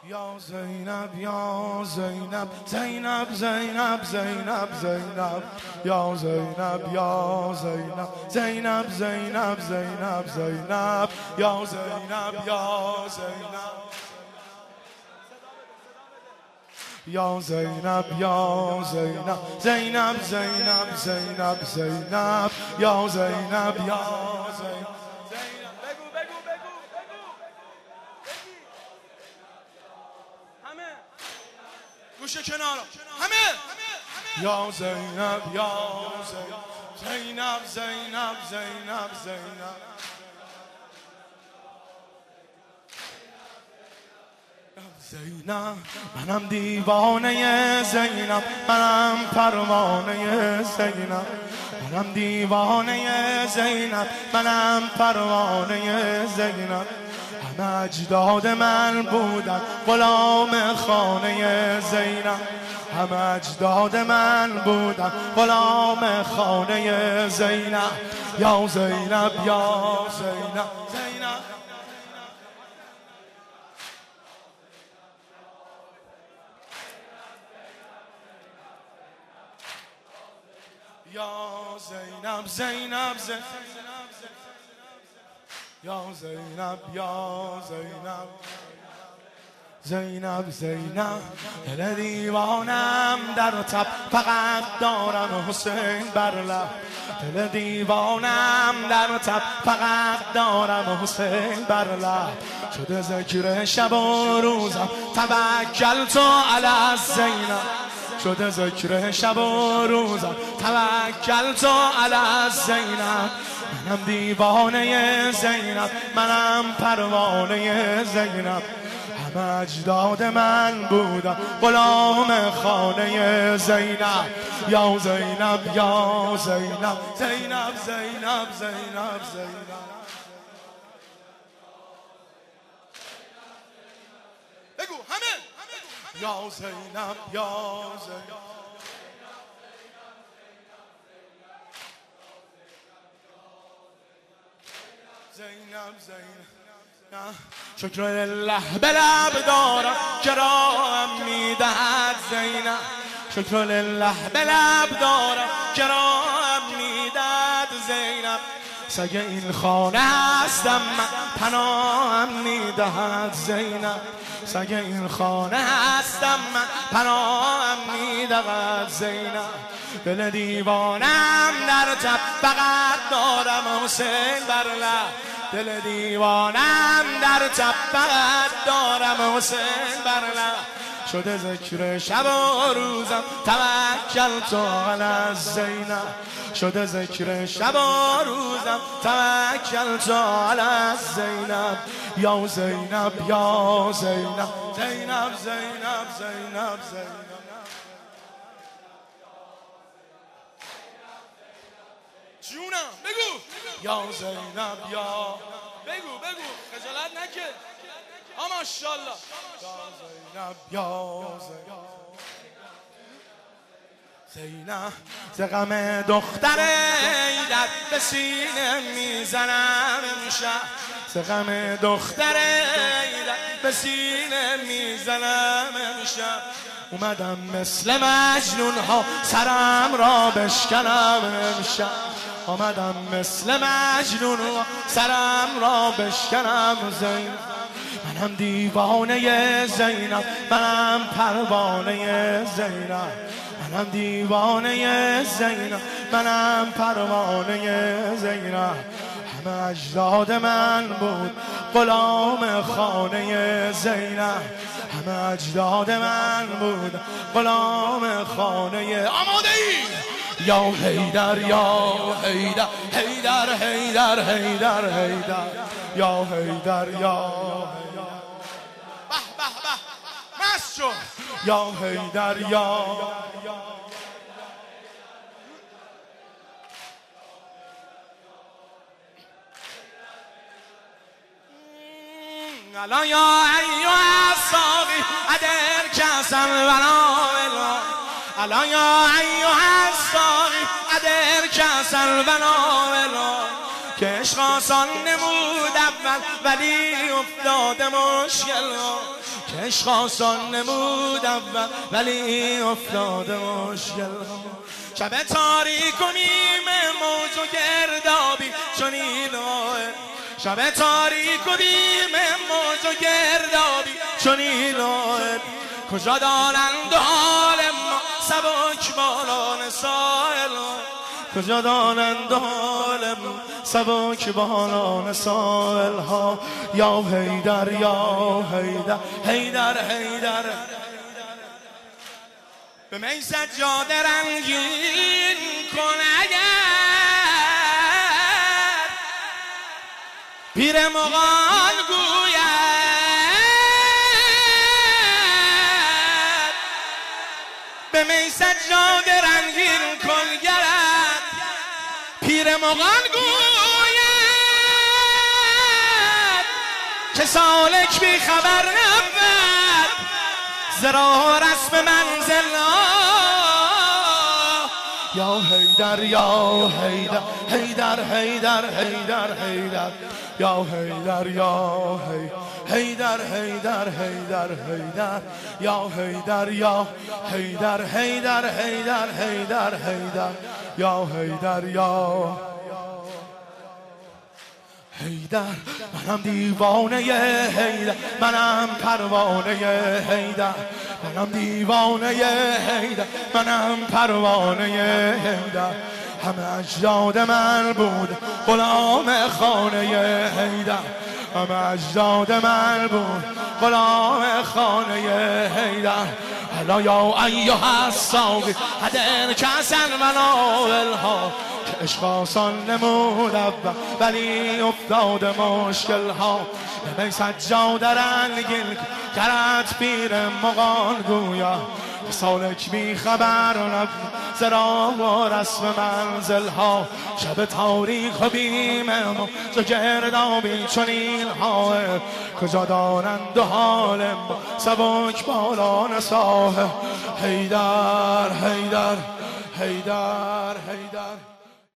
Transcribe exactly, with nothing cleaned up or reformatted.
یا زینب یا زینب زینب زینب زینب زینب یا زینب یا زینب زینب زینب زینب زینب یا زینب یا زینب یا زینب یا زینب زینب زینب زینب زینب یا زینب یا زینب بگو بگو بگو همه گوشه کنار همه یا زینب یا زینب زینب زینب زینب زینب منم دیوانه زینب منم پروانه زینب منم دیوانه زینب منم پروانه زینب همه اجداد من بودن غلام خانه زینب همه اجداد من بودن غلام خانه زینب یا زینب یا زینب زینب یا زینب زینب زینب یا زینب یا زینب زینب زینب دل دیوانم در تب فقط دارم حسین بر لب دل دیوانم در تب فقط دارم حسین بر لب شده ذکر شب و روزم توکل تو علی زینب شده ذکر شب و روزم توکل تو علی زینب منم دیوانه زینب منم پروانه زینب همه اجداد من بودن غلام خانه زینب یا زینب یا زینب زینب زینب زینب زینب بگو همه یا زینب یا زینب زینب زینب شکر لله به لب دارم کرام میدهد زینب شکر لله به لب دارم کرام میدهد زینب سگ این خانه هستم من پناهم میدهد زینب سگ این خانه هستم من پناهم میدهد زینب دل دیوانم در تب فقط دارم حسین بر لب دل دیوانم در تب فقط دارم حسین بر لب شده ذکر شب و روزم توکل تو علی زینب شده ذکر شب و روزم توکل تو علی زینب یا زینب یا زینب زینب زینب زینب زینب جونم بگو یا زینب یا بگو بگو خجالت نکه ها ماشاءالله یا زینب یا زینب ز غم دختر ایدت به سینه میزنم امشب ز غم دختر ایدت به سینه میزنم امشب اومدم مثل مجنون ها سرم را بشکنم امشب آمدم مثل مجنون ها سرم را بشکنم زینب منم دیوانه زینب منم پروانه زینب منم دیوانه زینب منم پروانه زینب همه اجداد من بود غلام خانه زینب همه اجداد من بود غلام خانه آماده ای یا حیدر یا حیدر حیدر حیدر حیدر حیدر یا حیدر یا به به به مست شو یا حیدر یا الان یا ایها الساقی ادر کسن وناولا الان یا ایها الساقی ادر کسن وناولا که عشق آسان نمود اول ولی افتاده مشکل که عشق آسان نمود اول ولی افتاده مشکل ها. شب تاریک و نیمه موج و گردابی چنین شب تاریک و نیمه موج و گردابی چنین کجا دارند حال ما سبک بالان سائل کجا دارند حال ما سبک بالان سائل ها. یا حیدر یا حیدر حیدر حیدر به می سجاده رنگین کن اگر پیر مغان گوید به می سجاده رنگین کن گرد پیر مغان گوید که سالک بی خبر نبود زرا رسم منزل یا حیدر یا حیدر حیدر حیدر حیدر حیدر یا حیدر یا حیدر حیدر حیدر حیدر یا حیدر یا حیدر حیدر حیدر حیدر حیدر یا حیدر یا حیدر. منم دیوانه حیدر منم پروانه حیدر منم دیوانه حیدر منم پروانه حیدر همه اجداد من بود غلام خانه حیدر همه اجداد من بود غلام خانه حیدر. حالا یا ایها الساقی هدر کسن و ناولها که عشق آسان نمود اول ولی افتاده مشکل ها. به می سجاده رنگین کرد پیر مغان گویا که سالک بی خبر نبود زرا و رسم منزل ها. شب تاریک و بیم موج و گردابی چنین ها کجا دارند حال ما سبک بالان ساحل. حیدر حیدر حیدر حیدر